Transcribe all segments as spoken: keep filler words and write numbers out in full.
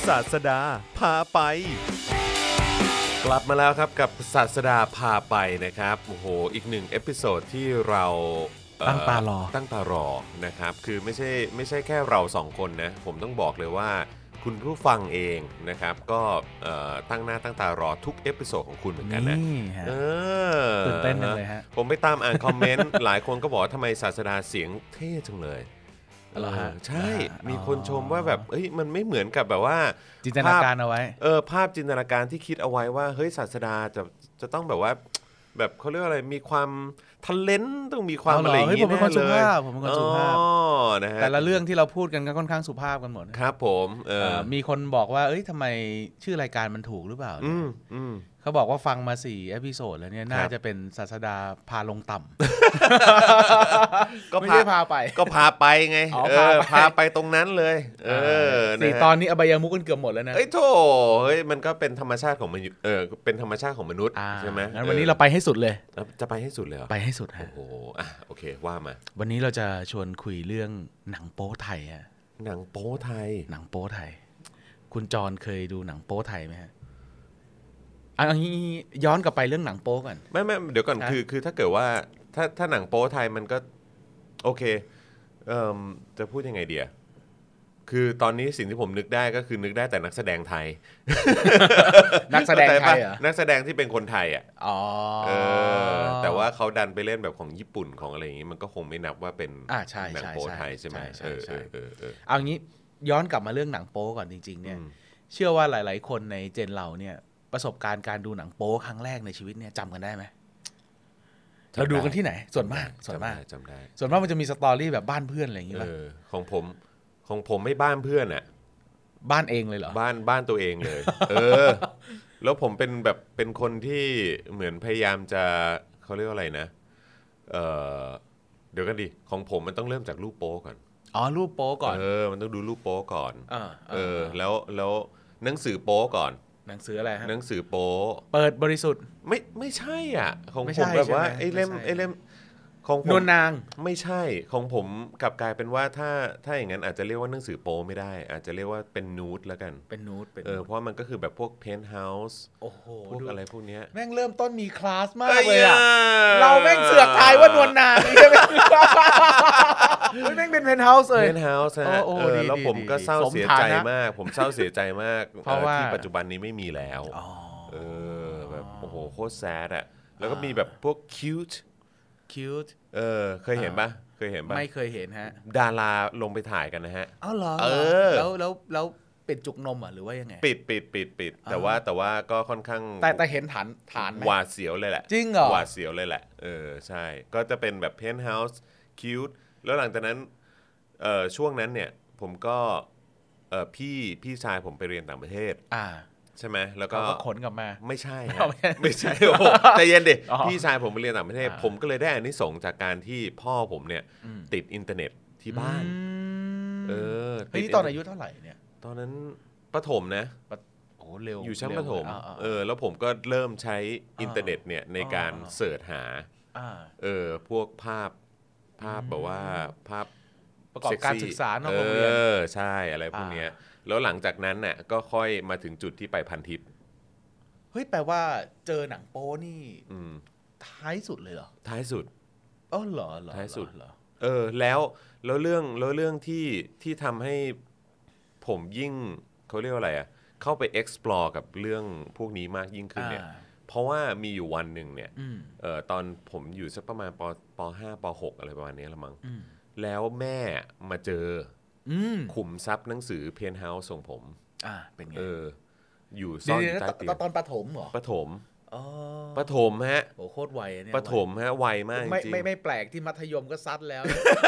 ศาสดาพาไปกลับมาแล้วครับกับศาสดาพาไปนะครับโอ้โหอีกหนึ่งเอพิโซดที่เราตั้งตารอตั้งตารอนะครับคือไม่ใช่ไม่ใช่แค่เราสองคนนะผมต้องบอกเลยว่าคุณผู้ฟังเองนะครับก็ตั้งหน้าตั้งตารอทุกเอพิโซดของคุณเหมือนกันนะเออตื่นเต้นเลยฮะผมไปตามอ่านคอมเมนต์ หลายคนก็บอกทำไมศาสดาเสียงเท่จังเลยเหรอฮะใช่มีคนชมว่าแบบเอ้ยมันไม่เหมือนกับแบบว่าจินตนาการเอาไว้เออภาพจินตนาการที่คิดเอาไว้ว่าเฮ้ยศาสดาจะจะต้องแบบว่าแบบเขาเรียกว่าอะไรมีความทันเลนต้องมีความอะไรอย่างงี้แน่เลยผมเป็นคนสุภาพผมเป็นคนสุภาพแต่ละเรื่องที่เราพูดกันก็ค่อนข้างสุภาพกันหมดครับผมเออมีคนบอกว่าเอ้ยทำไมชื่อรายการมันถูกหรือเปล่าอืมอืมเขาบอกว่าฟังมาสี่เอพิโซดแล้วเนี่ยน่าจะเป็นศาสดาพาลงต่ำก็ไม่ได้พาไปก็พาไปไงเออพาไปตรงนั้นเลยเออสี่ตอนนี้อบายมุกกันเกือบหมดแล้วนะเอ้ยโธ่เฮ้ยมันก็เป็นธรรมชาติของมนุษย์เออเป็นธรรมชาติของมนุษย์ใช่ไหมงั้นวันนี้เราไปให้สุดเลยจะไปให้สุดเลยไปให้สุดฮะโอ้โหอ่ะโอเคว่ามาวันนี้เราจะชวนคุยเรื่องหนังโป๊ไทยฮะหนังโป๊ไทยหนังโป๊ไทยคุณจรเคยดูหนังโป๊ไทยไหมฮะอันนี้ย้อนกลับไปเรื่องหนังโป๊ก่อนไม่ไม่เดี๋ยวก่อนคือคือถ้าเกิดว่าถ้าถ้าหนังโป๊ไทยมันก็โอเคเอ่อจะพูดยังไงเดียคือตอนนี้สิ่งที่ผมนึกได้ก็คือนึกได้แต่นักแสดงไทยนักแสดงไทยเหรอนักแสดงที่เป็นคนไทยอ่ะอ๋อเออแต่ว่าเขาดันไปเล่นแบบของญี่ปุ่นของอะไรอย่างงี้มันก็คงไม่นับว่าเป็นหนังโป๊ไทยใช่ไหมเออเออเออเอางี้ย้อนกลับมาเรื่องหนังโป๊ก่อนจริงๆเนี่ยเชื่อว่าหลายๆคนในเจนเราเนี่ยประสบการณ์การดูหนังโป๊ครั้งแรกในชีวิตเนี่ยจำกันได้ไหมเราดูกันที่ไหนส่วนมากส่วนมากจำได้ส่วนมากมันจะมีสตอรี่แบบบ้านเพื่อนอะไรอย่างงี้ป่ะของผมของผมไม่บ้านเพื่อนอ่ะบ้านเองเลยเหรอบ้านบ้านตัวเองเลยเออแล้วผมเป็นแบบเป็นคนที่เหมือนพยายามจะเขาเรียกว่าอะไรนะเออเดี๋ยวกันดิของผมมันต้องเริ่มจากรูปโป๊ก่อนอ๋อรูปโป๊ก่อนเออมันต้องดูรูปโป๊ก่อนเออแล้วแล้วหนังสือโป๊ก่อนหนังสืออะไรฮะหนังสือโป๊เปิดบริสุทธิ์ไม่ไม่ใช่อ่ะของผมแบบว่าไอ้เล่มไอ้เล่มของผมนวลนางไม่ใช่ของผมกลับกลายเป็นว่าถ้าถ้าอย่างนั้นอาจจะเรียกว่าหนังสือโป๊ไม่ได้อาจจะเรียกว่าเป็นนูดแล้วกันเป็นนูดเป็นเออเพราะมันก็คือแบบพวกเพนท์เฮาส์โอ้โหพวกอะไรพวกเนี้ยแม่งเริ่มต้นมีคลาสมากเลยอ่ะเราแม่งเสือกทายว่านวลนางใช่ไหมแม่งเป็นเพนท์เฮาส์เลยเพนท์เฮาส์ฮะแล้วผมก็เศร้าเสียใจมากผมเศร้าเสียใจมากเพราะว่าที่ปัจจุบันนี้ไม่มีแล้วเออแบบโอ้โหโคตรแซดอ่ะแล้วก็มีแบบพวกคิวต์คิวต์เออเคยเห็นปะเคยเห็นปะไม่เคยเห็นฮะดาราลงไปถ่ายกันนะฮะอ้าวเหรอเออแล้วแล้วแล้วปิดจุกนมอ่ะหรือว่ายังไงปิดปิดปิดปิดแต่ว่าแต่ว่าก็ค่อนข้างแต่แต่เห็นฐานฐานหวาดเสียวเลยแหละจริงเหรอหวาดเสียวเลยแหละเออใช่ก็จะเป็นแบบเพนท์เฮาส์คิวต์แล้วหลังจากนั้นเอ่อช่วงนั้นเนี่ยผมก็เอ่อพี่พี่ชายผมไปเรียนต่างประเทศอ่าใช่ไหมแล้วก็ขนกลับมาไม่ใช่ไม่ใช่โอ้โหใจเย็นดิพี่ชายผมไปเรียนต่างประเทศผมก็เลยได้อานิสงส์จากการที่พ่อผมเนี่ยติดอินเทอร์เน็ตที่บ้านเออเฮ้ยตอนอายุเท่าไหร่เนี่ยตอนนั้นประถมนะโอ้เร็วอยู่ชั้นประถมเออแล้วผมก็เริ่มใช้อินเทอร์เน็ตเนี่ยในการเสิร์ชหาเออพวกภาพภาพแบบว่าภาพประกอบการศึกษานอกโรงเรียนเออใช่อะไรพวกเนี้ยแล้วหลังจากนั้นน่ะก็ค่อยมาถึงจุดที่ไปพันทิปเฮ้ยแปลว่าเจอหนังโป๊นี่ท้ายสุดเลยเหรอท้ายสุดอ๋อเหรอท้ายสุดเหรอเออแล้วแล้วเรื่องแล้วเรื่องที่ที่ทำให้ผมยิ่งเขาเรียกว่าอะไรอ่ะเข้าไป explore กับเรื่องพวกนี้มากยิ่งขึ้นเนี่ยเพราะว่ามีอยู่วันหนึ่งเนี่ยเออตอนผมอยู่สักประมาณปปห้าปหกอะไรประมาณนี้ละมั้งแล้วแม่มาเจอขุมทรัพย์หนังสือเพนท์เฮาส์ส่งผมอ่าเป็นไงเอออยู่ซ่อนใต้เตียงตอนประถมเหรอประถมประถมฮะโอ้โคตรไวเนี่ยประถมฮะไวมากจริงไม่ไม่ไม่แปลกที่มัธยมก็ซัดแล้ว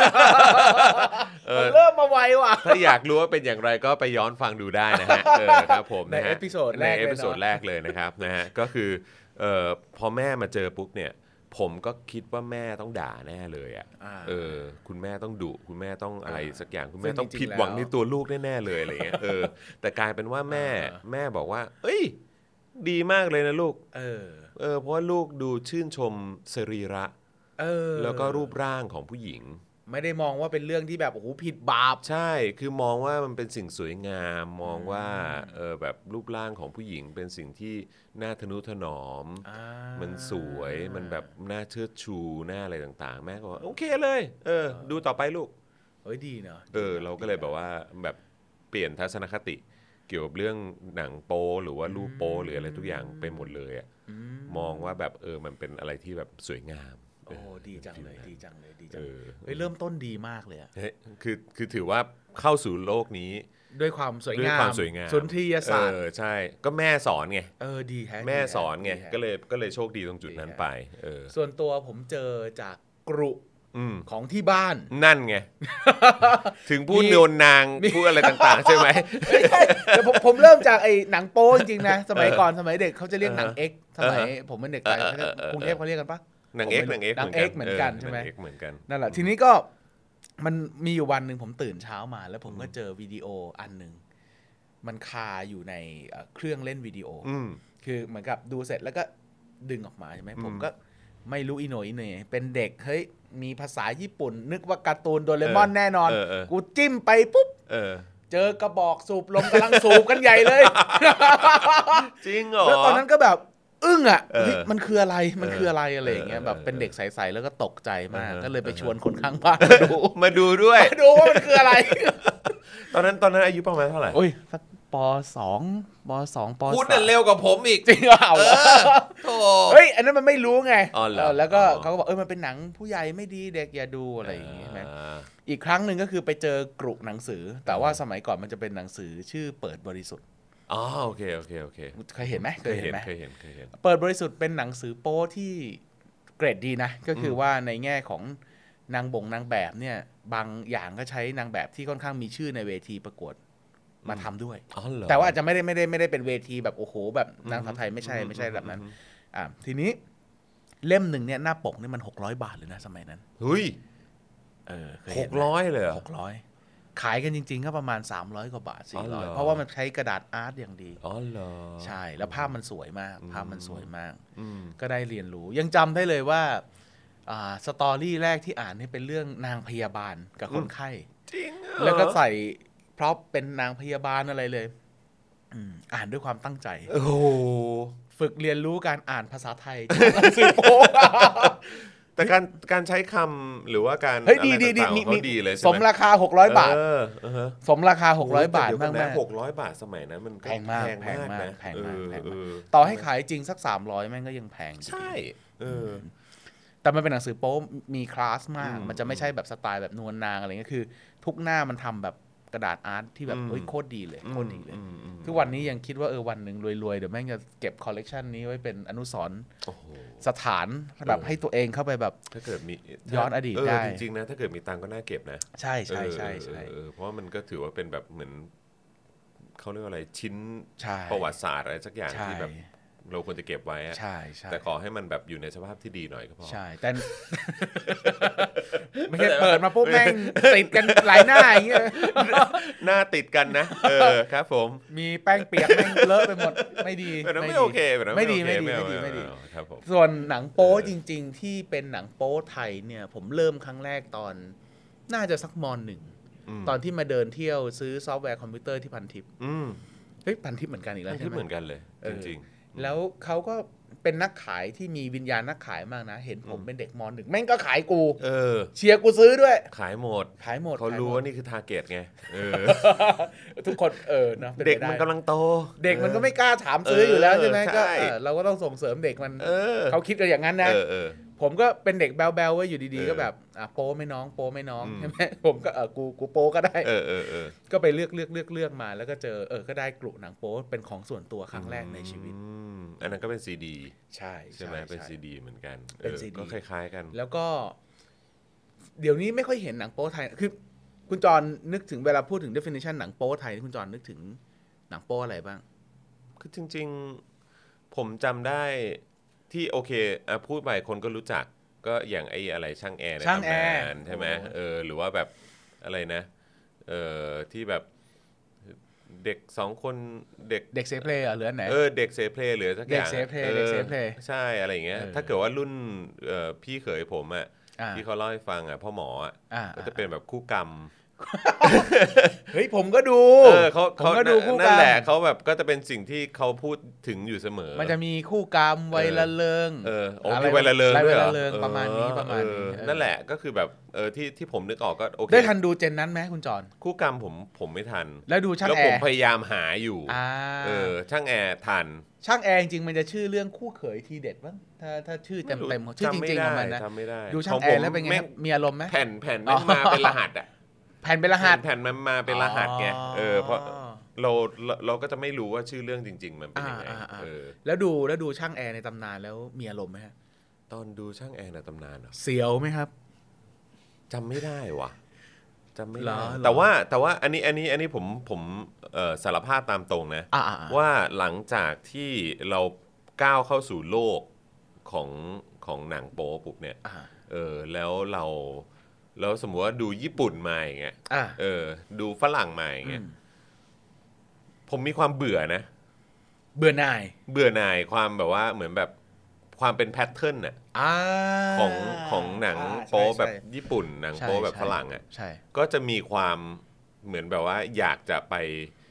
เริ่มมาไวว่ะถ้าอยากรู้ว่าเป็นอย่างไรก็ไปย้อนฟังดูได้นะฮะเออครับผมในเอพิโซดแรกในเอพิโซดแรกเลยนะครับนะฮะก็คือเอ่อพอแม่มาเจอปุ๊บเนี่ยผมก็คิดว่าแม่ต้องด่าแน่เลยอ่ะเออคุณแม่ต้องดุคุณแม่ต้องอะไรสักอย่างคุณแม่ต้องผิดหวังในตัวลูกแน่ๆเลยอะไรเงี้ยเออแต่กลายเป็นว่าแม่แม่บอกว่าเอ้ยดีมากเลยนะลูกเออเออเพราะว่าลูกดูชื่นชมสรีระเออแล้วก็รูปร่างของผู้หญิงไม่ได้มองว่าเป็นเรื่องที่แบบโอ้โหผิดบาปใช่คือมองว่ามันเป็นสิ่งสวยงามมองว่าเออแบบรูปร่างของผู้หญิงเป็นสิ่งที่น่าทนุถนอมมันสวยมันแบบน่าเชิดชูน่าอะไรต่างๆแม่ก็บอกโอเคเลยเออดูต่อไปลูกเฮ้ยดีเนาะเออเราก็เลยแบบว่าแบบเปลี่ยนทัศนคติเกี่ยวกับเรื่องหนังโป๊หรือว่ารูปโป๊หรืออะไรทุกอย่างไปหมดเลยอ่ะมองว่าแบบเออมันเป็นอะไรที่แบบสวยงามโอ้ดีจังเลยดีจังเลยดีจังเฮ้ยเริ่มต้นดีมากเลยอ่ะคือคือถือว่าเข้าสู่โลกนี้ด้วยความสวยงามด้วยความสวยงามสุนทรียศาสตร์เออใช่ก็แม่สอนไงเออดีแฮะแม่สอนไงก็เลยก็เลยโชคดีตรงจุดนั้นไปเออส่วนตัวผมเจอจากกรุของที่บ้านนั่นไงถึงพูดโนนนางพูดอะไรต่างๆใช่ไหมเดี๋ยวผมผมเริ่มจากไอ้หนังโป๊จริงๆนะสมัยก่อนสมัยเด็กเขาจะเรียกหนังเอ็กสมัยผมเป็นเด็กไทยกรุงเทพเขาเรียกกันปะหนังเอ็กหนังเอ็กหนังเอ็กเหมือนกันใช่ไหมเหมือนกันนั่นแหละทีนี้ก็มันมีอยู่วันหนึ่งผมตื่นเช้ามาแล้วผมก็เจอวิดีโออันหนึ่งมันคาอยู่ในเครื่องเล่นวิดีโอคือเหมือนกับดูเสร็จแล้วก็ดึงออกมาใช่ไหมผมก็ไม่รู้อีโหน่อีเหน่เป็นเด็กเฮ้ยมีภาษาญี่ปุ่นนึกว่าการ์ตูนโดเรมอนแน่นอนกูจิ้มไปปุ๊บเจอกระบอกสูบลมกำลังสูบกันใหญ่เลยจริงเหรอแล้วตอนนั้นก็แบบอึ้งอ่ะมันคืออะไรมันคืออะไรอะไรอย่างเงี้ยแบบเป็นเด็กใสๆแล้วก็ตกใจมากก็เลยไปชวนคนข้างบ้านมาดูมาดูด้วยมาดูว่ามันคืออะไรตอนนั้นตอนนั้นอายุประมาณเท่าไหร่โอ้ยสักป.สอง ป.สอง ป.สามพูดเร็วกว่าผมอีกจริงเปล่าโธ่เฮ้ยอันนั้นมันไม่รู้ไงแล้วก็เขาก็บอกเออมันเป็นหนังผู้ใหญ่ไม่ดีเด็กอย่าดูอะไรอย่างงี้ใช่ไหมอีกครั้งหนึ่งก็คือไปเจอกรุหนังสือแต่ว่าสมัยก่อนมันจะเป็นหนังสือชื่อเปิดบริสุทธิ์อ๋อโอเคโอเคโอเคเคยเห็นไหมเคยเห็นเคยเห็นเคยเห็นเปิดบริสุทธิ์เป็นหนังสือโป๊ที่เกรดดีนะก็คือว่าในแง่ของนางบ่งนางแบบเนี่ยบางอย่างก็ใช้นางแบบที่ค่อนข้างมีชื่อในเวทีประกวดมาทำด้วยแต่ว่าอาจจะไม่ได้ไม่ได้ไม่ได้เป็นเวทีแบบโอ้โหแบบนางสาวไทยไม่ใช่ไม่ใช่แบบนั้นอ่าทีนี้เล่มหนึ่งเนี่ยหน้าปกนี่มันหกร้อยบาทเลยนะสมัยนั้นเฮ้ยเออหกร้อยเลยเหรอหกร้อยขายกันจริงๆก็ประมาณสามร้อยกว่าบาทสี่ร้อยเพราะว่ามันใช้กระดาษอาร์ตอย่างดีอ๋อเหรอใช่แล้วภาพมันสวยมากภาพมันสวยมากก็ได้เรียนรู้ยังจำได้เลยว่าอ่าสตอรี่แรกที่อ่านนี่เป็นเรื่องนางพยาบาลกับคนไข้จริงแล้วก็ใส่เพราะเป็นนางพยาบาลอะไรเลยอ่านด้วยความตั้งใจโอ้โหฝึกเรียนรู้การอ่านภาษาไทยจากหนังสือโป๊แต่การการใช้คำหรือว่าการอะไรต่างๆเขาดีเลยสมราคาหกร้อยบาทสมราคาหกร้อยบาทมากๆหกร้อยบาทสมัยนั้นมันแพงมากแพงมากแพงมากแพงมากต่อให้ขายจริงสักสามร้อยแม่งก็ยังแพงใช่เออแต่มันเป็นหนังสือโป๊มีคลาสมากมันจะไม่ใช่แบบสไตล์แบบนวลนางอะไรเงี้ยคือทุกหน้ามันทำแบบกระดาษอาร์ตที่แบบเฮ้ยโคตรดีเลยโคตรดีเลยคือวันนี้ยังคิดว่าเออวันหนึ่งรวยๆเดี๋ยวแม่งจะเก็บคอลเลกชันนี้ไว้เป็นอนุสรณ์สถานแบบให้ตัวเองเข้าไปแบบถ้าเกิดมีย้อนอดีตได้จริงๆนะถ้าเกิดมีตังก็น่าเก็บนะใช่ใช่ใช่ใช่เพราะว่ามันก็ถือว่าเป็นแบบเหมือนเขาเรียกว่าอะไรชิ้นประวัติศาสตร์อะไรสักอย่างที่แบบเราควรจะเก็บไว้อะใช่ใช่แต่ขอให้มันแบบอยู่ในสภาพที่ดีหน่อยก็พอใช่แต่ไม่ใช่เปิดมาปุ๊บแม่งติดกันหลายหน้าอย่างเงี้ยหน้าติดกันนะเออครับผมมีแป้งเปียกแม่งเลอะไปหมดไม่ดีไม่โอเคไม่ดีไม่ดีไม่ดีไม่ดีครับผมส่วนหนังโป๊จริงๆที่เป็นหนังโป๊ไทยเนี่ยผมเริ่มครั้งแรกตอนน่าจะสักม.หนึ่งตอนที่มาเดินเที่ยวซื้อซอฟต์แวร์คอมพิวเตอร์ที่พันทิปเฮ้ยพันทิปเหมือนกันอีกแล้วใช่ไหมเหมือนกันเลยจริงแล้วเขาก็เป็นนักขายที่มีวิญญาณนักขายมากนะเห็นผมเป็นเด็กม.หนึ่งแม่งก็ขายกูเออเชียร์กูซื้อด้วยขายหมดขายหมดเขารู้ว่านี่คือทาร์เก็ตไงเออทุกคนเออนะเด็กมันกำลังโตเด็กมันก็ไม่กล้าถามซื้ออยู่แล้วใช่ไหมก็เราก็ต้องส่งเสริมเด็กมันเขาคิดกันอย่างนั้นนะผมก็เป็นเด็กแบลๆไว้อยู่ดีๆก็แบบอ่ะโป้ไม่น้องโป้ไม่น้องใช่ไหมผมก็เออกูกูโป้ก็ได้เออเออเออก็ไปเลือกเลือกเลือกเลือกมาแล้วก็เจอเออก็ได้กลุ่มหนังโป้เป็นของส่วนตัวครั้งแรกในชีวิตอันนั้นก็เป็นซีดีใช่ใช่ไหมเป็นซีดีเหมือนกันเป็นซีดีก็คล้ายๆกันแล้วก็เดี๋ยวนี้ไม่ค่อยเห็นหนังโป้ไทยคือคุณจรนึกถึงเวลาพูดถึง definition หนังโป้ไทยคุณจรนึกถึงหนังโป้อะไรบ้างคือจริงๆผมจำได้ที่โอเคอ่ะพูดไปคนก็รู้จักก็อย่างไอ้อะไรช่างแอร์ในตำนานใช่ไหมเออหรือว่าแบบอะไรนะเออที่แบบเด็กสองคนเด็กเด็กเซฟเพลย์หรืออันไหนเออเด็กเซฟเพลย์หรือสักอย่างเด็กเซฟเพลย์เด็กเซฟเพลย์ใช่อะไรอย่างเงี้ยถ้าเกิดว่ารุ่นเอ่อพี่เขยผมอ่ะที่เขาเล่าให้ฟังอ่ะพ่อหมออ่ะก็จะเป็นแบบคู่กรรมเฮ้ยผมก็ดูเออเขาเขานั่นแหละเขาแบบก็จะเป็นสิ่งที่เขาพูดถึงอยู่เสมอมันจะมีคู่กรรมไวละเลิงเออโอ้มีไวละเลิงด้วยเหรอประมาณนี้ประมาณนี้นั่นแหละก็คือแบบเออที่ที่ผมนึกออกก็โอเคได้ทันดูเจนนั้นไหมคุณจอนคู่กรรมผมผมไม่ทันแล้วดูช่างแอร์แล้วผมพยายามหาอยู่เออช่างแอร์ทันช่างแอร์จริงๆมันจะชื่อเรื่องคู่เขยทีเด็ดมั้งถ้าถ้าชื่อเต็มเต็มชื่อจริงๆของมันนะดูช่างแอร์แล้วเป็นไงมีอารมณ์ไหมแผ่นแผ่นไม่มาเป็นรหัสอ่ะแผ่นเป็นรหัสแผ่นมันมาเป็นรหัสไงเออเพราะเราเราก็จะไม่รู้ว่าชื่อเรื่องจริงๆมันเป็นยังไงเออแล้วดูแล้วดูช่างแอร์ในตำนานแล้วมีอารมณ์ไหมฮะตอนดูช่างแอร์ในตำนานเหรอเสียวไหมครับจำไม่ได้ว่ะจำไม่ได้แต่ว่าแต่ว่าอันนี้อันนี้อันนี้ผมผมสารภาพตามตรงนะว่าหลังจากที่เราก้าวเข้าสู่โลกของของหนังโป๊ปุ๊บเนี่ยเออแล้วเราแล้วสมมติว่าดูญี่ปุ่นมาอย่างเงี้ยเออดูฝรั่งมาอย่างเงี้ยผมมีความเบื่อนะเบื่อหน่ายเบื่อหน่ายความแบบว่าเหมือนแบบความเป็นแพทเทิร์นน่ะของของหนังโป๊แบบญี่ปุ่นหนังโป๊แบบฝรั่งอ่ะก็จะมีความเหมือนแบบว่าอยากจะไป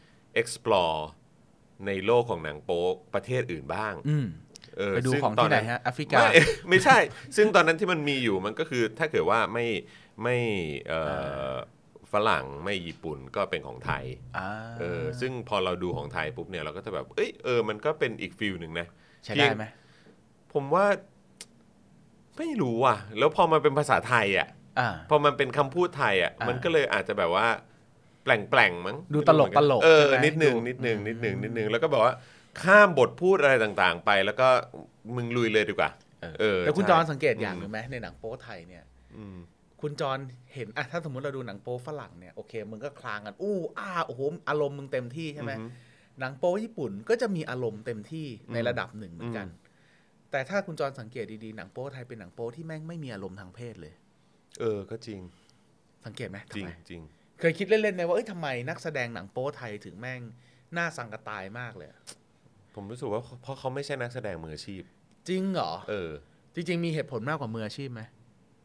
explore ในโลกของหนังโป๊ประเทศอื่นบ้างไปดูของที่ไหนฮะแอฟริกาไม่ไม่ใช่ซึ่งตอนนั้นที่มันมีอยู่มันก็คือถ้าเกิดว่าไม่ไม่ฝรั่งไม่ญี่ปุ่นก็เป็นของไทยเออซึ่งพอเราดูของไทยปุ๊บเนี่ยเราก็จะแบบเอ้ยเออมันก็เป็นอีกฟิลนึงนะใช่ได้ไหมผมว่าไม่รู้อ่ะแล้วพอมันเป็นภาษาไทยอ่ะพอมันเป็นคำพูดไทยอ่ะมันก็เลยอาจจะแบบว่าแปลงๆมั้งดูตลกตลกเออนิดนึงนิดนึงนิดนึงนิดนึงแล้วก็แบบว่าข้ามบทพูดอะไรต่างๆไปแล้วก็มึงลุยเลยดีกว่าเออแต่คุณจรสังเกตอย่างหนึ่งไหมในหนังโป๊ไทยเนี่ยคุณจรเห็นอะถ้าสมมติเราดูหนังโป๊ฝรั่งเนี่ยโอเคมึงก็คลางกันอู้อ้าโอ้โหอารมณ์มึงเต็มที่ใช่ไหมหนังโป๊ญี่ปุ่นก็จะมีอารมณ์เต็มที่ในระดับหนึ่งเหมือนกันแต่ถ้าคุณจรสังเกตดีๆหนังโป๊ไทยเป็นหนังโป๊ที่แม่งไม่มีอารมณ์ทางเพศเลยเออก็จริงสังเกตไหมจริงจริงเคยคิดเล่นๆไหมว่าเอ้ยทำไมนักแสดงหนังโป๊ไทยถึงแม่งหน้าสังกตายมากเลยผมรู้สึกว่าเพราะเขาไม่ใช่นักแสดงมืออาชีพจริงเหรอเออจริงๆมีเหตุผลมากกว่ามืออาชีพไหม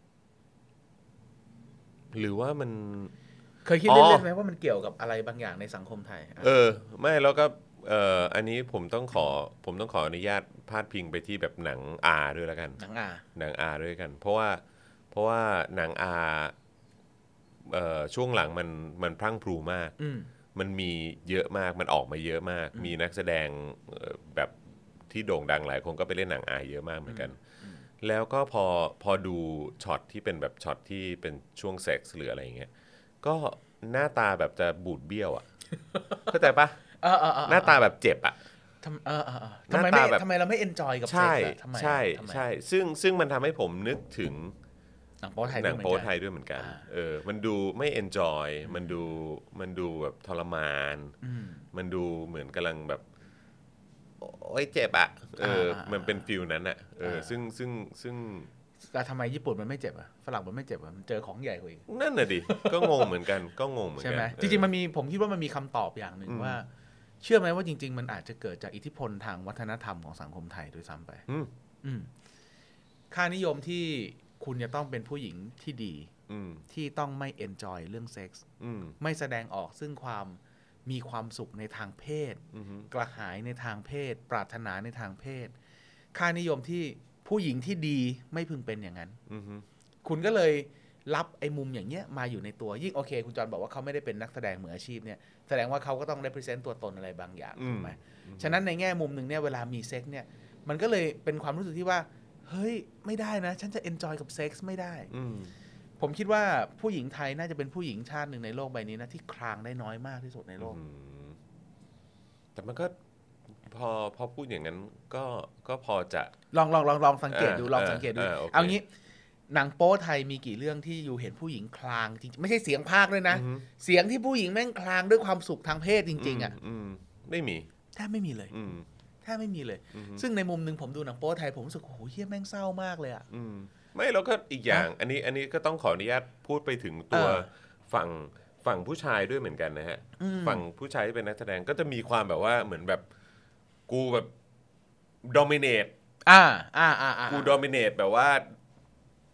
หรือว่ามันเคยคิดเล่นๆไหมว่ามันเกี่ยวกับอะไรบางอย่างในสังคมไทยเออไม่แล้วก็เอ่ออันนี้ผมต้องขอผมต้องขออนุญาตพาดพิงไปที่แบบหนังอาด้วยแล้วกันหนังอาหนังอาด้วยกันเพราะว่าเพราะว่าหนังอาเอ่อช่วงหลังมันมันพรั่งพรูมากมันมีเยอะมากมันออกมาเยอะมากมีนักแสดงแบบที่โด่งดังหลายคนก็ไปเล่นหนังอาเยอะมากเหมือนกันแล้วก็พอพอดูช็อตที่เป็นแบบช็อตที่เป็นช่วงเซ็กส์หรืออะไรอย่างเงี้ยก็หน้าตาแบบจะบูดเบี้ยวอ่ะเข้าใจปะหน้าตาแบบเจ็บอ่ะทำไมไม่ทำไมเราไม่เอนจอยกับเซ็กส์ทำไมใช่ใช่ซึ่งซึ่งมันทำให้ผมนึกถึงหนังโป๊ไทยหนังโป๊ไทยด้วยเหมือนกันเออมันดูไม่เอนจอยมันดูมันดูแบบทรมานมันดูเหมือนกำลังแบบโอ้ยเจ็บอ่ะเออมันเป็นฟิลนั้นอ่ะเออซึ่งซึ่งซึ่งแต่ทำไมญี่ปุ่นมันไม่เจ็บอ่ะฝรั่งมันไม่เจ็บอ่ะมันเจอของใหญ่กว่าอีกนั่นน่ะดิก็งงเหมือนกันก็งงเหมือนกันใช่ไหมจริงๆมันมีผมคิดว่ามันมีคำตอบอย่างหนึ่งว่าเชื่อไหมว่าจริงๆมันอาจจะเกิดจากอิทธิพลทางวัฒนธรรมของสังคมไทยด้วยซ้ำไปค่านิยมที่คุณจะต้องเป็นผู้หญิงที่ดีที่ต้องไม่เอนจอยเรื่องเซ็กส์ไม่แสดงออกซึ่งความมีความสุขในทางเพศกระหายในทางเพศปรารถนาในทางเพศค่านิยมที่ผู้หญิงที่ดีไม่พึงเป็นอย่างนั้นคุณก็เลยรับไอ้มุมอย่างเงี้ยมาอยู่ในตัวยิ่งโอเคคุณจรบอกว่าเขาไม่ได้เป็นนักแสดงมืออาชีพเนี่ยแสดงว่าเขาก็ต้อง represent ตัวตนอะไรบางอย่างถูกไหมฉะนั้นในแง่มุมหนึ่งเนี่ยเวลามีเซ็กเนี่ยมันก็เลยเป็นความรู้สึกที่ว่าเฮ้ยไม่ได้นะฉันจะ enjoy กับเซ็กส์ไม่ได้ผมคิดว่าผู้หญิงไทยน่าจะเป็นผู้หญิงชาติหนึ่งในโลกใบนี้นะที่คลางได้น้อยมากที่สุดในโลกแต่มันก็พอพอพูดอย่างนั้นก็ก็พอจะลองลองลองลองสังเกตดูลองสังเกตดูเอางี้หนังโป๊ไทยมีกี่เรื่องที่อยู่เห็นผู้หญิงคลางจริงไม่ใช่เสียงพากย์ด้วยนะเสียงที่ผู้หญิงแม่งคลางด้วยความสุขทางเพศจริงๆอ่ะไม่มีแทบไม่มีเลยแทบไม่มีเลยซึ่งในมุมนึงผมดูหนังโป๊ไทยผมรู้สึกโอ้โหเฮี้ยแม่งเศร้ามากเลยอ่ะไม่แล้วก็อีกอย่างอันนี้อันนี้ก็ต้องขออนุญาตพูดไปถึงตัวฝั่งฝั่งผู้ชายด้วยเหมือนกันนะฮะฝั่งผู้ชายที่เป็นนักแสดงก็จะมีความแบบว่าเหมือนแบบกูแบบ dominate อ่าอ่าอ่ากู dominate แบบว่า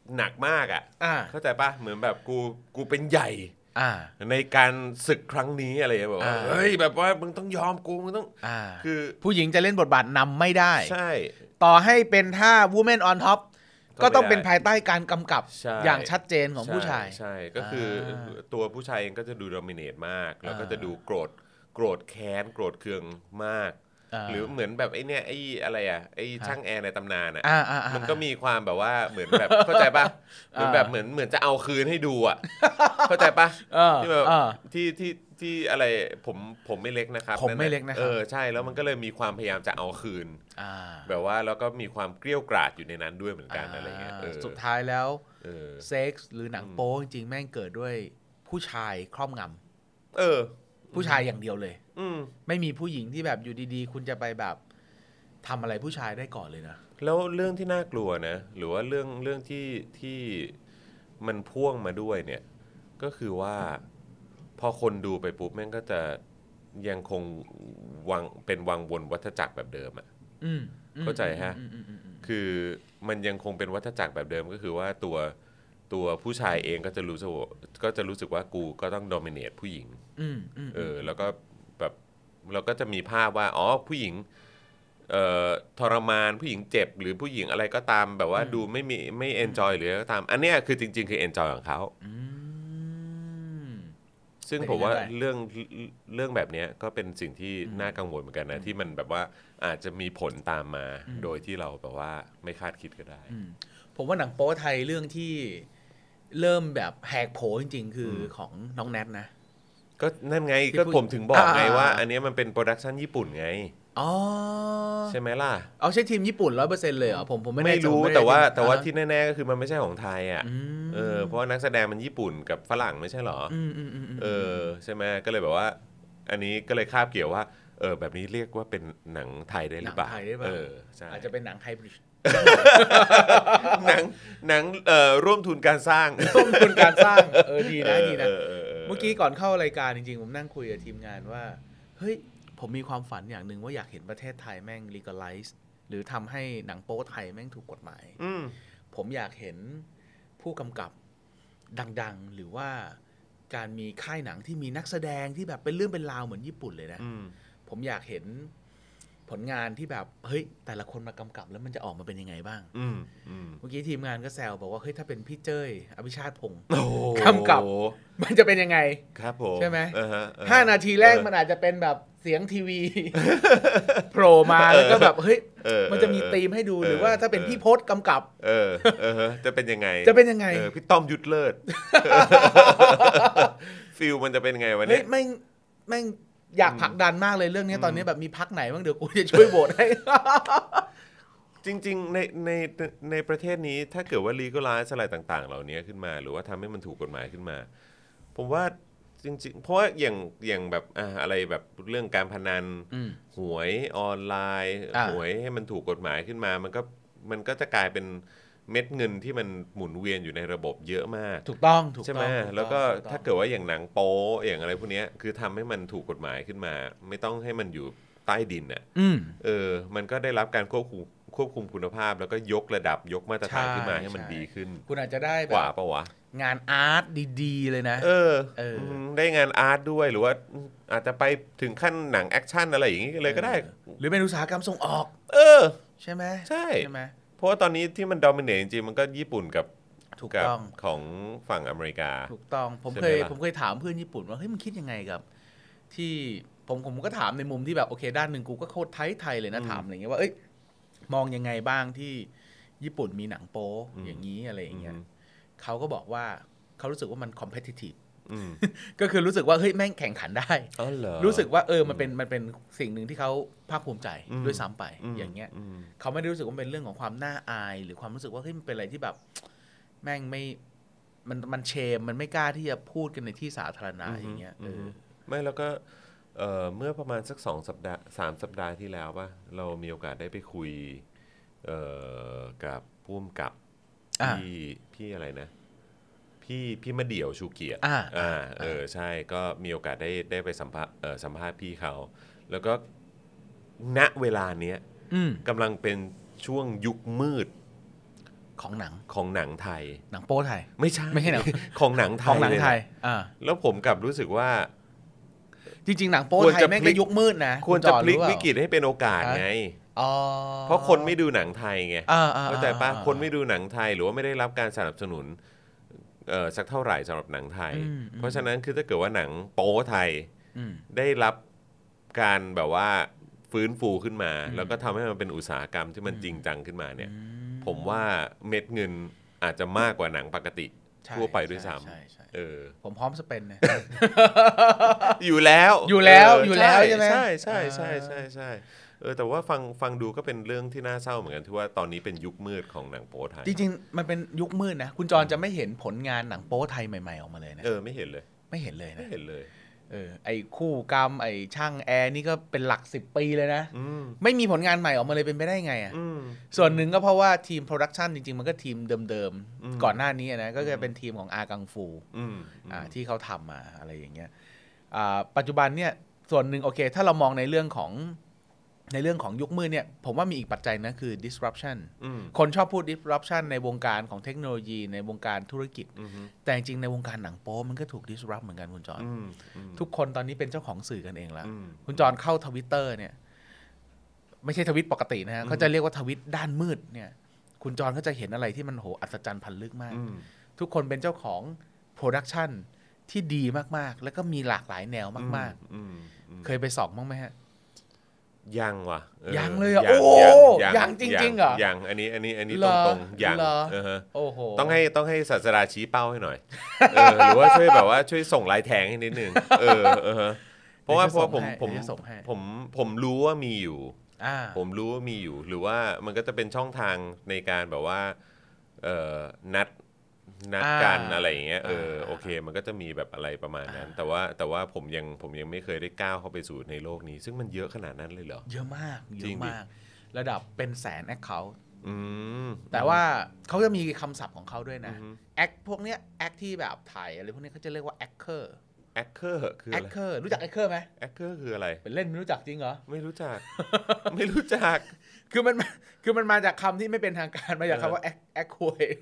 หนักมากอ่ะอ่าเข้าใจปะเหมือนแบบกูกูเป็นใหญ่อ่าในการศึกครั้งนี้อะไรแบบว่าอ่าเฮ้ยแบบว่ามึงต้องยอมกูมึงต้องอ่าคือผู้หญิงจะเล่นบทบาทนำไม่ได้ใช่ต่อให้เป็นท่า woman on top ก็ต้องเป็นภายใต้การกำกับใช่อย่างชัดเจนของผู้ชายใช่ก็คืออา ตัวผู้ชายเองก็จะดูโดมิเนตมาก แล้วก็จะดูโกรธโกรธแค้นโกรธเคืองมากอ่าหรือเหมือนแบบไอ้เนี่ยไอ้อะไรอ่ะไอ้ช่างแอร์ในตำนานอ่ะอ่าอ่าอ่ามันก็มีความแบบว่าเหมือนแบบ เข้าใจปะเหมือนแบบเหมือนเหมือนจะเอาคืนให้ดูอ่ะ เข้าใจปะเออที่แบบเออที่ที่ที่อะไรผมผมไม่เล็กนะครับผมไม่เล็กนะครับเออใช่แล้วมันก็เลยมีความพยายามจะเอาคืนอ่าแบบว่าแล้วก็มีความเกรี้ยวกราดอยู่ในนั้นด้วยเหมือนกันอะไรเงี้ยเออสุดท้ายแล้วเออเซ็กส์หรือหนังโป๊จริงๆแม่งเกิดด้วยผู้ชายครอบงำเออผู้ชายอย่างเดียวเลยอืมไม่มีผู้หญิงที่แบบอยู่ดีๆ คุณจะไปแบบทำอะไรผู้ชายได้ก่อนเลยนะแล้วเรื่องที่น่ากลัวนะหรือว่าเรื่องเรื่องที่ที่มันพ่วงมาด้วยเนี่ยก็คือว่าพอคนดูไปปุ๊บแม่งก็จะยังคงวังเป็นวังวนวัฏจักรแบบเดิมอ่ะอืมเข้าใจฮะอืมอืมอืมอืมคือมันยังคงเป็นวัฏจักรแบบเดิมก็คือว่าตัวตัวผู้ชายเองก็จะรู้สึกว่าก็จะรู้สึกว่ากูก็ต้องโดมิเนตผู้หญิงอืมอืมเออแล้วก็แบบเราก็จะมีภาพว่าอ๋อผู้หญิงเอ่อทรมานผู้หญิงเจ็บหรือผู้หญิงอะไรก็ตามแบบว่าดูไม่มีไม่เอนจอยหรืออะไรก็ตาม อันเนี้ยคือจริงๆคือเอนจอยของเขาอืมซึ่งเป็นผมว่ายังไงเรื่องเรื่องแบบเนี้ยก็เป็นสิ่งที่น่ากังวลเหมือนกันนะที่มันแบบว่าอาจจะมีผลตามมาโดยที่เราแบบว่าไม่คาดคิดก็ได้อืมผมว่าหนังโป๊ไทยเรื่องที่เริ่มแบบแหกโผจริงๆ คืออของน้องแนทนะก็นั่นไงที่ก็ผู้ผมถึงบอกไงอ่าว่า อันเนี้ยมันเป็นโปรดักชันญี่ปุ่นไงอ๋อใช่ไหมล่ะเอาใช่ทีมญี่ปุ่นร้อยเปอร์เซ็นต์เลยเหรอผมผมไม่แน่ไม่ใจรู้ผด้แต่ว่าทีมแต่ว่าอ่ที่แน่ๆก็คือมันไม่ใช่ของไทยอ่ะอืมเออเพราะว่านักแสดงมันญี่ปุ่นกับฝรั่งไม่ใช่เหรออืมอืมอืมอืมเออใช่ไหมก็เลยแบบว่า อันนี้ก็เลยคาบเกี่ยวว่าเออแบบนี้เรียกว่าเป็นหนังไทยได้หหรืนัอเปล่าไทยได้ป่ะเออใช่อาจจะเป็นหนังไฮบริดหนังหนังเอ่อร่วมทุนการสร้างต้มทุนการสร้างเออดีนะดีนะเออเออเออเมื่อกี้ก่อนเข้ารายการจริงๆ ผมนั่งคุยกับทีมงานว่า เฮ้ย ผมมีความฝันอย่างหนึ่งว่าอยากเห็นประเทศไทยแม่ง legalize หรือทำให้หนังโป๊ไทยแม่งถูกกฎหมายอืมผมอยากเห็นผู้กำกับดังๆ หรือว่าการมีค่ายหนังที่มีนักแสดงที่แบบเป็นเรื่องเป็นราวเหมือนญี่ปุ่นเลยนะอืมผมอยากเห็นผลงานที่แบบเฮ้ยแต่ละคนมากำกับแล้วมันจะออกมาเป็นยังไงบ้างอืมอืมเมื่อกี้ทีมงานก็แซวบอกว่าเฮ้ยถ้าเป็นพี่เจ้ยอภิชาติพงศ์โอ้โหกำกับ มันจะเป็นยังไงครับผมใช่ไหมเออฮะเออฮะห้านาทีแรกมันอาจจะเป็นแบบเสียงทีวี โผล่มาแล้วก็แบบเฮ้ยเออมันจะมีธีมให้ดูเออหรือว่าถ้าเป็นเออพี่พศกำกับเออเออฮะจะเป็นยังไงจะเป็นยังไงเออพี่ต้อมยุทธเลิศ ฟิลมันจะเป็นยังไงวะเฮ้เนี่ย ยแม่งแม่งอยากผลักดันมากเลยเรื่องนี้ตอนนี้แบบมีพักไหนบ้างเดี๋ยวกูจะช่วยโหวตให้จริงๆในในในประเทศนี้ถ้าเกิดว่า legalize อะไรต่างๆ เหล่านี้ขึ้นมา หรือว่าทำให้มันถูกกฎหมายขึ้นมา ผมว่าจริงๆ เพราะว่าอย่างอย่างแบบอ่าอะไรแบบเรื่องการพนันอืมหวยออนไลน์อ่าหวยให้มันถูกกฎหมายขึ้นมา มันก็มันก็จะกลายเป็นเม็ดเงินที่มันหมุนเวียนอยู่ในระบบเยอะมากถูกต้องถูกใช่ต้ไหมองถูต้องแล้วก็ถูต้องถ้าเกิดว่าอย่างหนังโป๊อย่างอะไรพวกเนี้ยคือทำให้มันถูกกฎหมายขึ้นมา ไม่ต้องให้มันอยู่ใต้ดินอ่ะอืมเออ มันก็ได้รับการควบคุมควบคุมคุณภาพ แล้วก็ยกระดับยกมาตรฐานใช่ขึ้นมาให้มันใช่ดีขึ้นคุณอาจจะได้แบกว่าบปะวะงานอาร์ตดีๆเลยนะเออเอออืมได้งานอาร์ตด้วยหรือว่าอาจจะไปถึงขั้นหนังแอคชั่นอะไรอย่างงี้เลยก็ได้หรือเป็นอุตสาหกรรมส่งออกเออใช่ไหมใช่ใช่ไหมเพราะว่าตอนนี้ที่มันดอมิเนตจริงๆมันก็ญี่ปุ่นกับถูกกับต้องของฝั่งอเมริกาถูกต้องผมใช่เคไหมยล่ะผมเคยถามเพื่อนญี่ปุ่นว่าเฮ้ยมึงคิดยังไงกับ ที่ผมผมก็ถามในมุมที่แบบโอเคด้านหนึ่งกูก็โคตรไทยไทยเลยนะถามอะไรเงี้ยว่าเอ้ยมองยังไงบ้างที่ญี่ปุ่นมีหนังโป๊อย่างนี้อะไรอย่างเงี้ยเขาก็บอกว่าเขารู้สึกว่ามัน competitive อืมก็คือรู้สึกว่าเฮ้ยแม่งแข่งขันได้อ๋อเหรอรู้สึกว่าเออมันเป็นมันเป็นสิ่งหนึ่งที่เขาภาคภูมิใจอืมด้วยซ้ำไปอืมอย่างเงี้ยอืมเขาไม่ได้รู้สึกว่าเป็นเรื่องของความน่าอาย หรือความรู้สึกว่าเฮ้ยมันเป็นอะไรที่แบบ แม่งไม่มันมันเชมมันไม่กล้าที่จะพูดกันในที่สาธารณะอย่างเงี้ยเออไม่แล้วก็เอ่อเมื่อประมาณสักสองสัปดาห์สามสัปดาห์ที่แล้วป่ะเรามีโอกาสได้ไปคุยเอ่อกับผู้กำกับอ่าพี่พี่อะไรนะ พี่พี่มาเดี่ยวชูเกียรติอ่าอ่าเออใช่ก็มีโอกาสได้ได้ไปสัมภาษณ์เอ่อสัมภาษณ์พี่เขา แล้วก็ณเวลาเนี้ยอืมกำลังเป็นช่วงยุคมืดของหนังของหนังไทยหนังโป๊ไทยไม่ใช่ไม่ใช่หนังของหนังไทยของหนังไทยอ่าแล้วผมกลับรู้สึกว่าจริงๆหนังโป๊ไทยแม่งก็ยุคมืดนะควรจะพลิกวิกฤตให้เป็นโอกาสไงเพราะคนไม่ดูหนังไทยไงเข้าใจป่ะคนไม่ดูหนังไทยหรือว่าไม่ได้รับการสนับสนุนเออสักเท่าไหร่สำหรับหนังไทยเพราะฉะนั้นคือถ้าเกิดว่าหนังโป๊ไทยได้รับการแบบว่าฟื้นฟูขึ้นมาแล้วก็ทำให้มันเป็นอุตสาหกรรมที่มันจริงจังขึ้นมาเนี่ยผมว่าเม็ดเงินอาจจะมากกว่าหนังปกติทั่วไปด้วยซ้ำเออผมพร้อมสเปนเนี่ยอยู่แล้วอยู่แล้วอยู่แล้วใช่ไหมใช่ใช่ใช่ใช่ใช่เออแต่ว่าฟังฟังดูก็เป็นเรื่องที่น่าเศร้าเหมือนกันที่ว่าตอนนี้เป็นยุคมืดของหนังโป๊ไทยจริงๆมันเป็นยุคมืดนะคุณจรจะไม่เห็นผลงานหนังโป๊ไทยใหม่ๆออกมาเลยนะเออไม่เห็นเลยไม่เห็นเลยนะไม่เห็นเลยเออไอ้คู่กรรมไอ้ช่างแอร์นี่ก็เป็นหลักสิบปีเลยนะไม่มีผลงานใหม่ออกมาเลยเป็นไปได้ไงอ่ะส่วนหนึ่งก็เพราะว่าทีมโปรดักชันจริงๆมันก็ทีมเดิมๆก่อนหน้านี้นะก็จะเป็นทีมของอากังฟูอ่าที่เขาทำมาอะไรอย่างเงี้ยอ่าปัจจุบันเนี่ยส่วนหนึ่งโอเคถ้าเรามองในเรื่องของในเรื่องของยุคมืดเนี่ยผมว่ามีอีกปัจจัยนะคือ disruption คนชอบพูด disruption ในวงการของเทคโนโลยีในวงการธุรกิจแต่จริงๆในวงการหนังโป๊มันก็ถูก disrupt เหมือนกันคุณจอนทุกคนตอนนี้เป็นเจ้าของสื่อกันเองแล้วคุณจอนเข้า Twitter เนี่ยไม่ใช่ทวิตปกตินะฮะเขาจะเรียกว่าทวิตด้านมืดเนี่ยคุณจอนก็จะเห็นอะไรที่มันโหอัศจรรย์พันลึกมากทุกคนเป็นเจ้าของ production ที่ดีมากๆแล้วก็มีหลากหลายแนวมากๆเคยไปส่องบ้างไหมฮะยังว่ะยังเลยอ่ะโอ้ยังจริงๆเหรอยังอันนี้อันนี้อันนี้ตรงๆยังโอ้โหต้องให้ต้องให้ศาสดาชี้เป้าให้หน่อยเออหรือว่าช่วยแบบว่าช่วยส่งลายแทงให้นิดนึงเออเออเพราะว่าเพราะผมผมผมผมรู้ว่ามีอยู่ผมรู้ว่ามีอยู่หรือว่ามันก็จะเป็นช่องทางในการแบบว่าเอ่อนัดนัดกันอะไรอย่างเงี้ยเออโอเคมันก็จะมีแบบอะไรประมาณนั้นแต่ว่าแต่ว่าผมยังผมยังไม่เคยได้ก้าวเข้าไปสู่ในโลกนี้ซึ่งมันเยอะขนาดนั้นเลยเหรอเยอะมากเยอะมากระดับเป็นแสนแอคเคาท์แต่ว่าเขาจะมีคำศัพท์ของเขาด้วยนะแอคพวกเนี้ยแอคที่แบบถ่ายอะไรพวกนี้เขาจะเรียกว่าแอคเคอร์แอคเคอร์คืออะไรแอคเคอร์รู้จักแอคเคอร์ไหมแอคเคอร์คืออะไรเป็นเล่นไม่รู้จักจริงเหรอไม่รู้จักไม่รู้จักคือมันคือมันมาจากคำที่ไม่เป็นทางการมาจากคำว่าแอคแอคคุย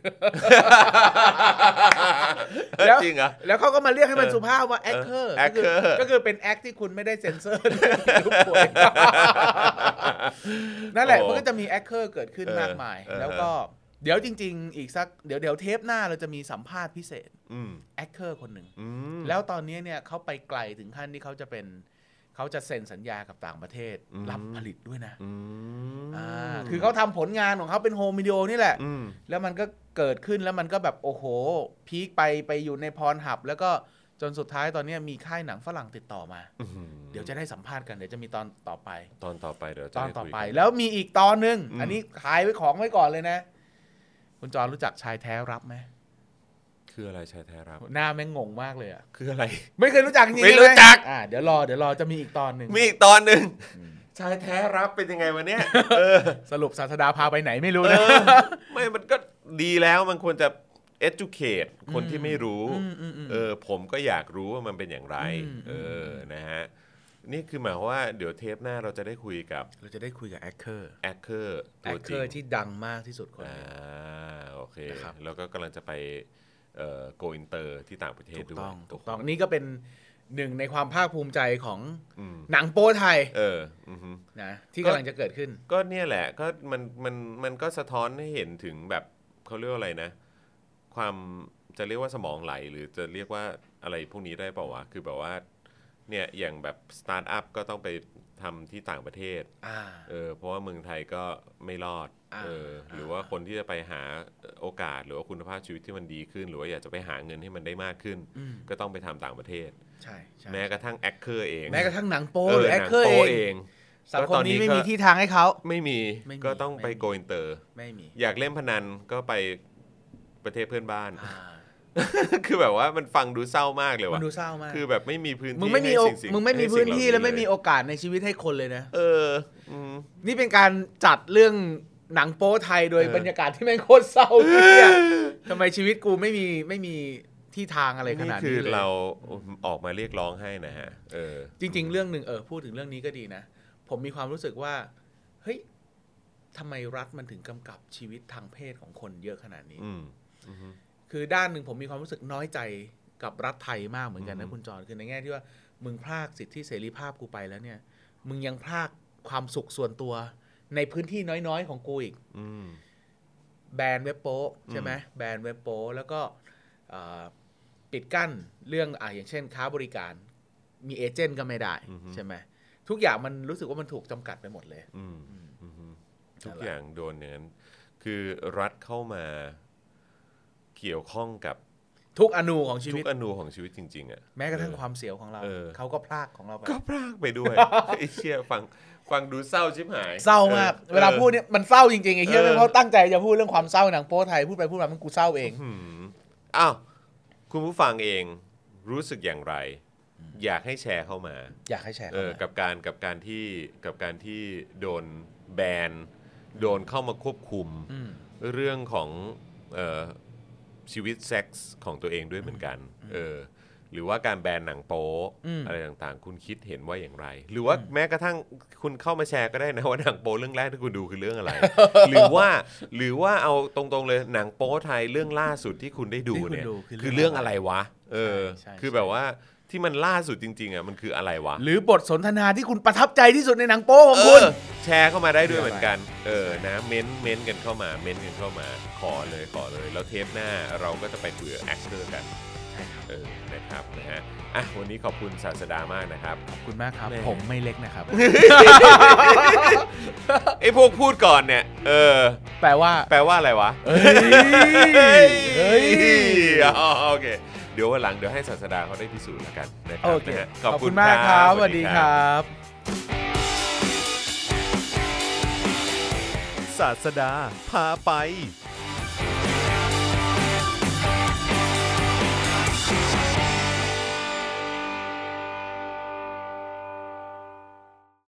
แล้วจริงเหรอแล้วเขาก็มาเรียกให้มันสุภาพว่าแอคเคอร์ก็คือเป็นแอคที่คุณไม่ได้เซ็นเซอร์ทุกคนนั่นแหละมันก็จะมีแอคเคอร์เกิดขึ้นมากมายแล้วก็เดี๋ยวจริงๆอีกสักเดี๋ยวเดี๋ยวเทปหน้าเราจะมีสัมภาษณ์พิเศษแอคเคอร์คนหนึ่งแล้วตอนนี้เนี่ยเขาไปไกลถึงขั้นที่เขาจะเป็นเขาจะเซ็นสัญญากับต่างประเทศรับผลิตด้วยนะอ่าคือเขาทำผลงานของเขาเป็นโฮมวิดีโอนี่แหละแล้วมันก็เกิดขึ้นแล้วมันก็แบบโอ้โหพีคไปไปอยู่ในพรหับแล้วก็จนสุดท้ายตอนนี้มีค่ายหนังฝรั่งติดต่อมาเดี๋ยวจะได้สัมภาษณ์กันเดี๋ยวจะมีตอนต่อไปตอนต่อไปเดี๋ยวตอนต่อไปแล้วมีอีกตอนนึงอันนี้ขายไว้ของไว้ก่อนเลยนะคุณจอรู้จักชายแท้รับไหมคืออะไรชายแท้รับหน้าแม่งงงมากเลยอ่ะคืออะไรไม่เคยรู้จักจริงๆไม่รู้จักอ่าเดี๋ยวรอเดี๋ยวรอจะมีอีกตอนหนึ่งมีอีกตอนหนึ่งชายแท้รับเป็นยังไงวะเนี่ยสรุปศาสดาพาไปไหนไม่รู้นะไม่มันก็ดีแล้วมันควรจะ educate คนที่ไม่รู้เออผมก็อยากรู้ว่ามันเป็นอย่างไรเออนะฮะนี่คือหมายว่าเดี๋ยวเทปหน้าเราจะได้คุยกับเราจะได้คุยกับแอคเคอร์แอคเคอร์แอคเคอร์ที่ดังมากที่สุดคนนึงอ่าโอเคแล้วก็กำลังจะไปเอ่อโกอินเตอร์ที่ต่างประเทศด้วยถูกต้องถูกต้องนี่ก็เป็นหนึ่งในความภาคภูมิใจของหนังโป๊ไทยเออนะที่กำลังจะเกิดขึ้นก็เนี่ยแหละก็มันมันมันก็สะท้อนให้เห็นถึงแบบเขาเรียกว่าอะไรนะความจะเรียกว่าสมองไหลหรือจะเรียกว่าอะไรพวกนี้ได้เปล่าวะคือแบบว่าเนี่ยอย่างแบบสตาร์ทอัพก็ต้องไปทำที่ต่างประเทศเออเพราะว่าเมืองไทยก็ไม่รอดเออหรือว่าคนที่จะไปหาโอกาสหรือว่าคุณภาพชีวิตที่มันดีขึ้นหรือว่าอยากจะไปหาเงินให้มันได้มากขึ้นก็ต้องไปทำต่างประเทศใช่แม้กระทั่งแอคเคอร์เองแม้กระทั่งหนังโป๊หรือแอคเคอร์เองสังคมนี้ไม่มีที่ทางให้เขาไม่มีก็ต้องไปโกอินเตอร์ไม่มีอยากเล่นพนันก็ไปประเทศเพื่อนบ้านคือแบบว่ามันฟังดูเศร้ามากเลยว่ะมันดูเศร้ามากคือแบบไม่มีพื้นที่มึงไม่มีมึงไม่มีพื้นที่และไม่มีโอกาสในชีวิตให้คนเลยนะเออนี่เป็นการจัดเรื่องหนังโป๊ไทยโดยบรรยากาศที่แม่งโคตรเศร้าเนี่ยทำไมชีวิตกูไม่มีไม่มีที่ทางอะไรขนาดนี้เลยนี่คือเราออกมาเรียกร้องให้นะฮะเออจริงๆเรื่องนึงเออพูดถึงเรื่องนี้ก็ดีนะผมมีความรู้สึกว่าเฮ้ยทำไมรัฐมันถึงกำกับชีวิตทางเพศของคนเยอะขนาดนี้อืมคือด้านหนึ่งผมมีความรู้สึกน้อยใจกับรัฐไทยมากเหมือนกันนะคุณจอนคือในแง่ที่ว่ามึงพรากสิทธิเสรีภาพกูไปแล้วเนี่ยมึงยังพรากความสุขส่วนตัวในพื้นที่น้อยๆของกูอีกแบนเว็บโป๊ใช่ไหมแบนเว็บโป๊แล้วก็ปิดกั้นเรื่องอ่ะอย่างเช่นค้าบริการมีเอเจนต์ก็ไม่ได้ใช่ไหมทุกอย่างมันรู้สึกว่ามันถูกจำกัดไปหมดเลยทุกอย่างโดนอย่างนั้นคือรัฐเข้ามาเกี่ยวข้องกับทุกอนูของชีวิตทุกอนูของชีวิตจริงๆอ่ะแม้กระทั่งความเสียวของเราเขาก็พรากของเราไปก็พรากไปด้วยไอ้เชี่ยฟังฟังดูเศร้าชิบหายเศร้ามากเวลาพูดเนี่ยมันเศร้าจริงๆไอ้เชี่ยเพราะตั้งใจจะพูดเรื่องความเศร้าหนังโป๊ไทยพูดไปพูดมามันกูเศร้าเองอ้าวคุณผู้ฟังเองรู้สึกอย่างไรอยากให้แชร์เข้ามาอยากให้แชร์เออกับการกับการที่กับการที่โดนแบนโดนเข้ามาควบคุมเรื่องของเอ่อชีวิตเซ็กส์ของตัวเองด้วยเหมือนกันเออหรือว่าการแบนหนังโป๊อะไรต่างๆคุณคิดเห็นว่าอย่างไรหรือว่าแม้กระทั่งคุณเข้ามาแชร์ก็ได้นะว่าหนังโป๊เรื่องแรกที่คุณดูคือเรื่องอะไร หรือว่าหรือว่าเอาตรงๆเลยหนังโป๊ไทยเรื่องล่าสุดที่คุณได้ดูเนี่ยคือเรื่องอะไรวะเออคือแบบว่าที่มันล่าสุดจริงๆอ่ะมันคืออะไรวะหรือบทสนทนาที่คุณประทับใจที่สุดในหนังโป๊ของคุณแชร์เข้ามาได้ด้วยเหมือนกันเออนะเม้นเม้นกันเข้ามาเม้นกันเข้ามาขอเลยขอเลยแล้วเทปหน้าเราก็จะไปคุยกับแอคเตอร์กันเออนะครับนะฮะอ่ะวันนี้ขอบคุณศาสดามากนะครับขอบคุณมากครับผมไม่เล็กนะครับไอ้พวกพูดก่อนเนี่ยเออแปลว่าแปลว่าอะไรวะเฮ้ยเฮ้ยโอเคเดี๋ยววันหลังเดี๋ยวให้ศาสดาเขาได้พิสูจน์แล้วกันนะครับ okay. ขอบคุณมากครับสวัสดีครับศาสดาพาไป